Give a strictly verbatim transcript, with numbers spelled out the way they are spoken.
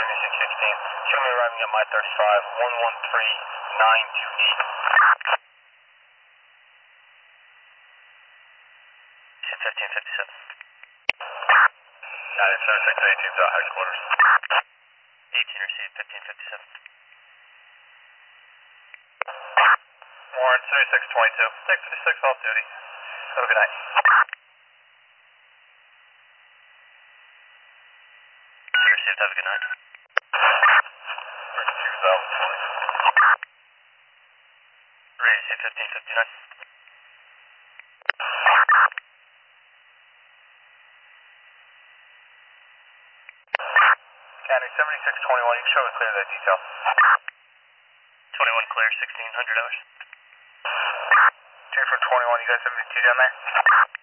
seventy-six sixteen. Show me arriving at my thirty-five, one one three nine two eight. fifteen fifty-seven. nine seven six eighteen to headquarters. eighteen received, fifteen fifty-seven. Warren, seventy-six twenty-two. six fifty-six off duty. Have a good night. Received, have a good night. two thousand twenty. Received, fifteen fifty-nine. County seventy-six twenty-one, you can show me clear that detail. twenty-one clear, sixteen hundred hours. two for twenty-one, you guys have any T down there?